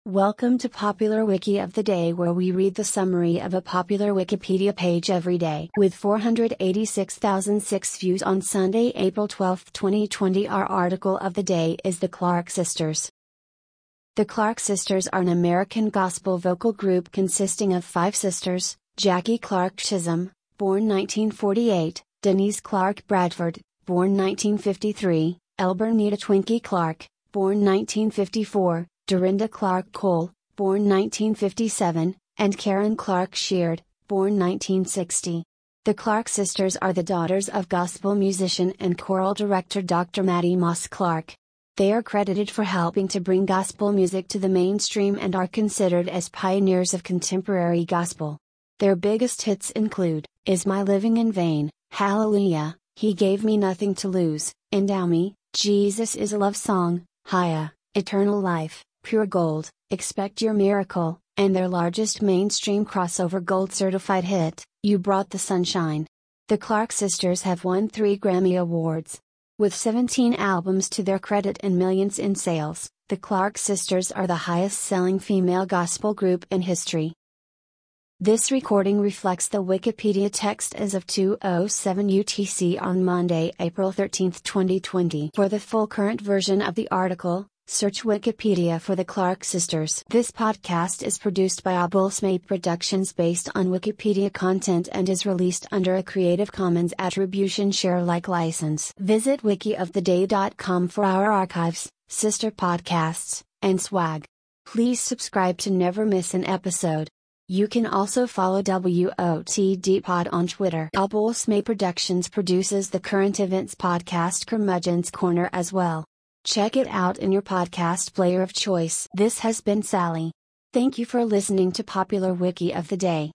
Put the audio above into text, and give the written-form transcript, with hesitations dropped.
Welcome to Popular Wiki of the Day, where we read the summary of a popular Wikipedia page every day. With 486,006 views on Sunday, April 12, 2020, our article of the day is The Clark Sisters. The Clark Sisters are an American gospel vocal group consisting of 5 sisters: Jackie Clark Chisholm, born 1948, Denise Clark Bradford, born 1953, Elbernita Twinkie Clark, born 1954, Dorinda Clark Cole, born 1957, and Karen Clark Sheard, born 1960. The Clark sisters are the daughters of gospel musician and choral director Dr. Mattie Moss Clark. They are credited for helping to bring gospel music to the mainstream and are considered as pioneers of contemporary gospel. Their biggest hits include Is My Living in Vain, Hallelujah, He Gave Me Nothing to Lose, Endow Me, Jesus Is a Love Song, Higher, Eternal Life, Pure Gold, Expect Your Miracle, and their largest mainstream crossover gold certified hit, You Brought the Sunshine. The Clark sisters have won 3 Grammy Awards. With 17 albums to their credit and millions in sales, the Clark sisters are the highest-selling female gospel group in history. This recording reflects the Wikipedia text as of 2:07 UTC on Monday, April 13, 2020. For the full current version of the article, search Wikipedia for the Clark sisters. This podcast is produced by Abulsmaid Productions based on Wikipedia content and is released under a Creative Commons Attribution Share Alike license. Visit wikioftheday.com for our archives, sister podcasts, and swag. Please subscribe to never miss an episode. You can also follow WOTD Pod on Twitter. Abulsmaid Productions produces the current events podcast Curmudgeon's Corner as well. Check it out in your podcast player of choice. This has been Sally. Thank you for listening to Popular Wiki of the Day.